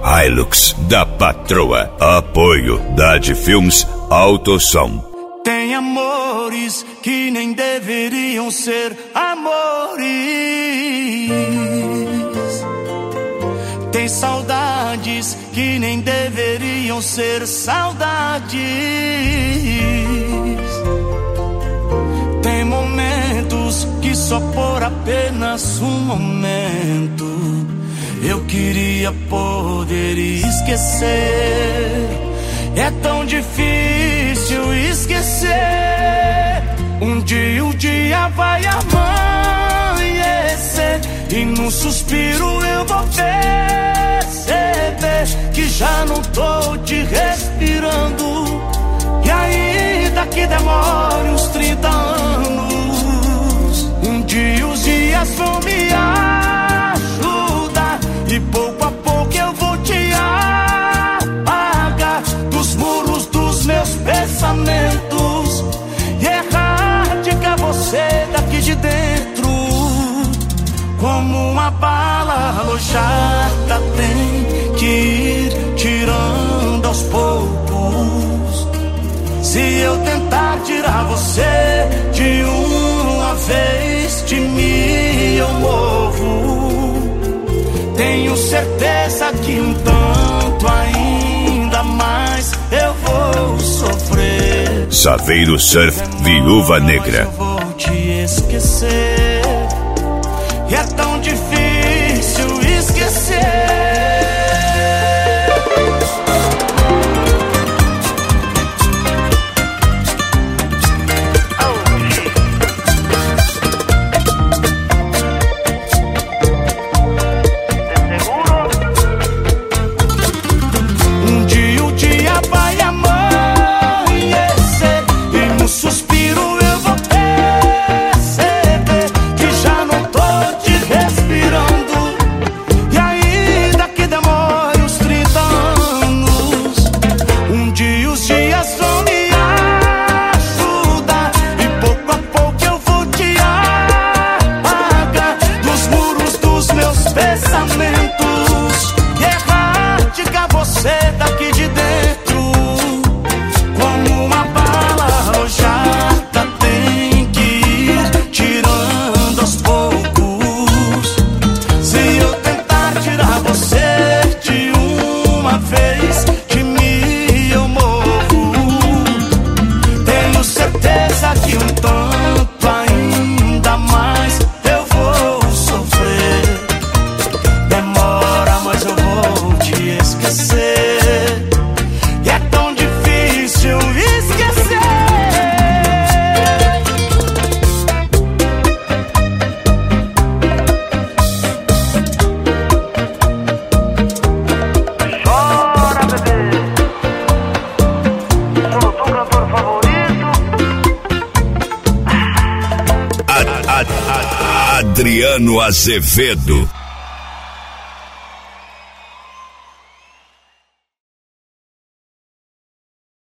Hilux da patroa. Apoio Dade Filmes Autosom. Tem amores que nem deveriam ser amores. Tem saudades que nem deveriam ser saudades. Tem momentos que só por apenas um momento eu queria poder esquecer. É tão difícil esquecer. Um dia vai amanhecer e num suspiro eu vou perceber que já não tô te respirando. E ainda que demore uns 30 anos, um dia os dias vão me ajudar e pouco a pouco eu vou te apagar dos muros dos meus pensamentos e erradicar você daqui de dentro. Como uma bala alojada tem que ir tirando aos poucos. Se eu tentar tirar você de uma vez, de mim eu morro. Tenho certeza que um tanto ainda mais eu vou sofrer. Saveiro Surf Viúva Negra. Eu vou te esquecer. E é tão difícil esquecer. Adriano Azevedo.